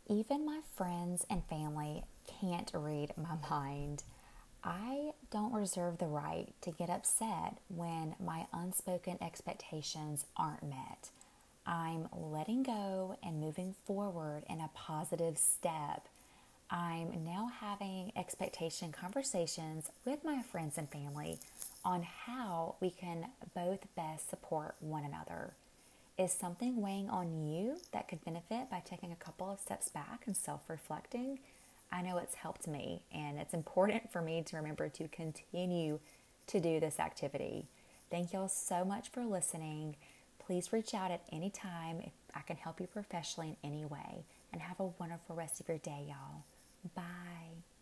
Even my friends and family can't read my mind. I don't reserve the right to get upset when my unspoken expectations aren't met. I'm letting go and moving forward in a positive step. I'm now having expectation conversations with my friends and family on how we can both best support one another. Is something weighing on you that could benefit by taking a couple of steps back and self reflecting? I know it's helped me, and it's important for me to remember to continue to do this activity. Thank y'all so much for listening. Please reach out at any time if I can help you professionally in any way, and have a wonderful rest of your day, y'all. Bye.